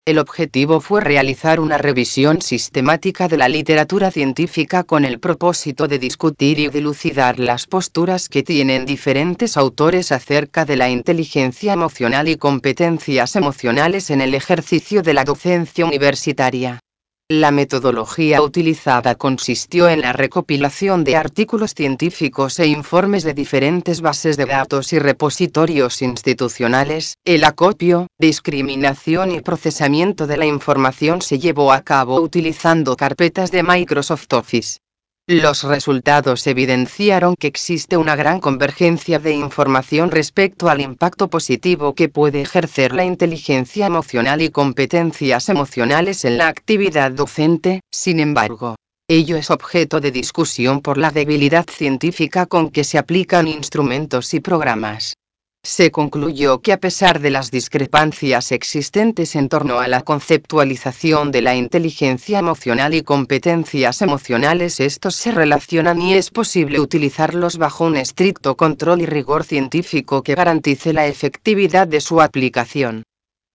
El objetivo fue realizar una revisión sistemática de la literatura científica con el propósito de discutir y dilucidar las posturas que tienen diferentes autores acerca de la inteligencia emocional y competencias emocionales en el ejercicio de la docencia universitaria. La metodología utilizada consistió en la recopilación de artículos científicos e informes de diferentes bases de datos y repositorios institucionales. El acopio, discriminación y procesamiento de la información se llevó a cabo utilizando carpetas de Microsoft Office. Los resultados evidenciaron que existe una gran convergencia de información respecto al impacto positivo que puede ejercer la inteligencia emocional y competencias emocionales en la actividad docente. Sin embargo, ello es objeto de discusión por la debilidad científica con que se aplican instrumentos y programas. Se concluyó que a pesar de las discrepancias existentes en torno a la conceptualización de la inteligencia emocional y competencias emocionales, estos se relacionan y es posible utilizarlos bajo un estricto control y rigor científico que garantice la efectividad de su aplicación.